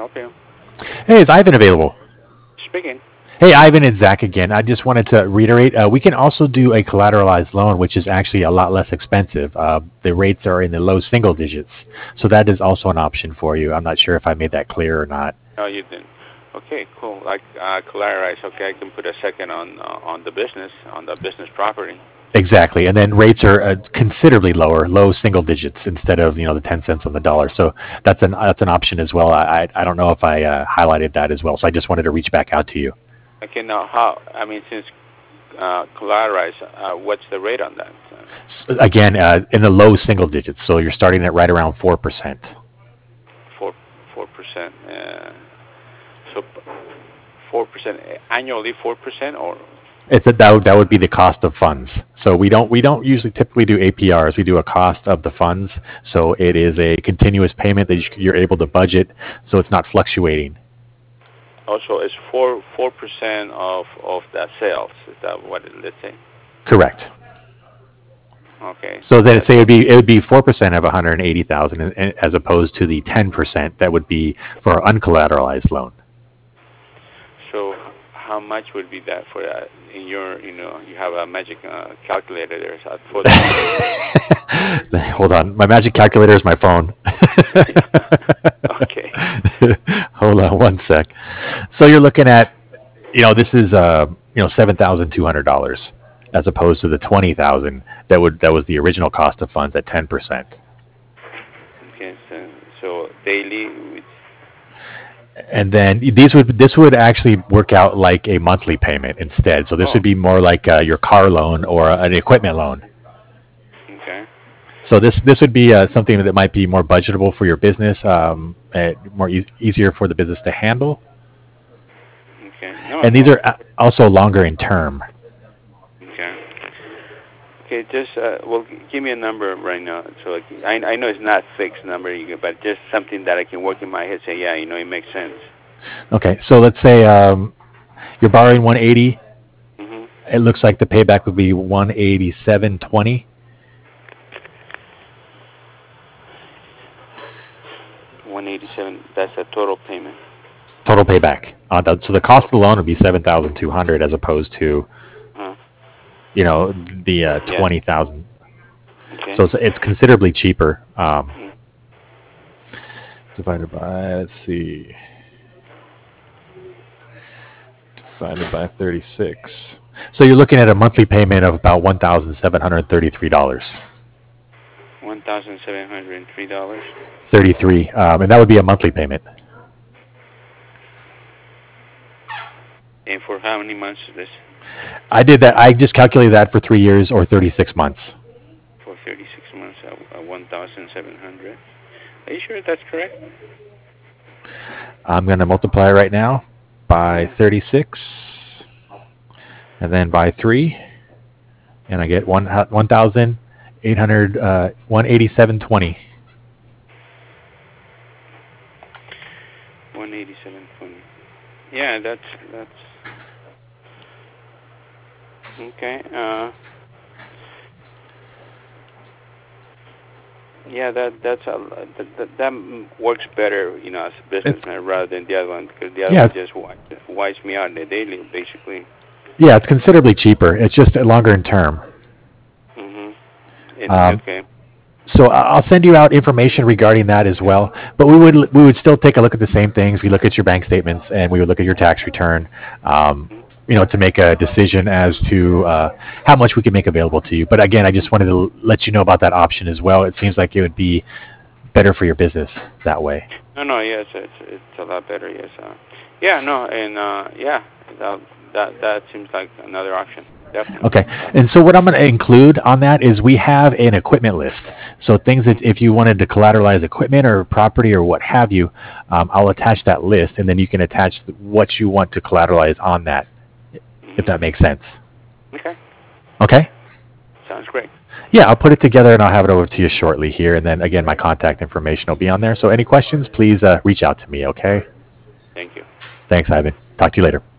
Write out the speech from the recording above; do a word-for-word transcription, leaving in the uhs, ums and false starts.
help you? Hey, is Ivan available? Speaking. Hey, Ivan, it's Zach again. I just wanted to reiterate, uh, we can also do a collateralized loan, which is actually a lot less expensive. Uh, the rates are in the low single digits, so that is also an option for you. I'm not sure if I made that clear or not. No, you didn't. Okay, cool. Like uh, collateralize. Okay, I can put a second on uh, on the business on the business property. Exactly, and then rates are uh, considerably lower, low single digits instead of you know the ten cents on the dollar. So that's an that's an option as well. I I, I don't know if I uh, highlighted that as well. So I just wanted to reach back out to you. Okay, now how? I mean, since uh, collateralize, uh, what's the rate on that? S again, uh, in the low single digits. So you're starting at right around four percent. Four four percent. Uh, so four percent annually, four percent, or It's a, that would, that would be the cost of funds. So we don't we don't usually typically do A P Rs. We do a cost of the funds. So it is a continuous payment that you're able to budget. So it's not fluctuating. also it's four four percent of of that sales. Is that what it, let's say? Correct. Okay. So then say it would be it would be four percent of one hundred eighty thousand, as opposed to the ten percent that would be for an uncollateralized loan. So how much would be that for that? In your, you know, you have a magic uh, calculator there. So for that. Hold on, my magic calculator is my phone. Okay. Hold on one sec. So you're looking at, you know, this is uh, you know, seven thousand two hundred dollars as opposed to the twenty thousand that would that was the original cost of funds at ten percent. Okay. So, so daily. And then these would this would actually work out like a monthly payment instead. So this Oh. would be more like uh, your car loan or an equipment loan. Okay. So this this would be uh, something that might be more budgetable for your business, um, uh, more e- easier for the business to handle. Okay. No, And these no. are uh, also longer in term. Okay. Okay. Just uh, well, g- give me a number right now. So like, I I know it's not fixed number, you can- but just something that I can work in my head. Say, yeah, you know, it makes sense. Okay, so let's say um, you're borrowing one eighty. Mm-hmm. It looks like the payback would be one eighty-seven twenty. One eighty-seven. That's a total payment. Total payback. Uh, the, so the cost of the loan would be seven thousand two hundred as opposed to, Huh. you know, the uh, Yeah. twenty thousand. Okay. So it's, it's considerably cheaper. Um, Mm. divided by, let's see, divided by thirty-six. So you're looking at a monthly payment of about one thousand seven hundred thirty-three dollars. One thousand seven hundred and three dollars. thirty-three, um, and that would be a monthly payment. And for how many months is this? I did that. I just calculated that for three years or thirty-six months. For thirty-six months, uh, uh, one thousand seven hundred. Are you sure that's correct? I'm going to multiply right now by thirty-six, and then by three, and I get one one thousand eight hundred uh, one eighty-seven twenty. One eighty-seven twenty. Yeah, that's that's okay. Uh, yeah, that that's a that, that, that works better, you know, as a businessman rather than the other one, because the other Yeah. one just wi- wipes me out on the daily, basically. Yeah, it's considerably cheaper. It's just longer in term. Mhm. It, Um, okay. So I- I'll send you out information regarding that as well. But we would we would still take a look at the same things. We look at your bank statements and we would look at your tax return, um, you know, to make a decision as to uh, how much we can make available to you. But again, I just wanted to l- let you know about that option as well. It seems like it would be better for your business that way. No, no, yes, it's it's a lot better. Yes. Uh, yeah, no, and uh, yeah, that that that seems like another option. Definitely. Okay, and so what I'm going to include on that is we have an equipment list. So things that if you wanted to collateralize equipment or property or what have you, um, I'll attach that list, and then you can attach what you want to collateralize on that, if that makes sense. Okay. Okay? Sounds great. Yeah, I'll put it together and I'll have it over to you shortly here. And then again, my contact information will be on there. So any questions, please uh, reach out to me, okay? Thank you. Thanks, Ivan. Talk to you later.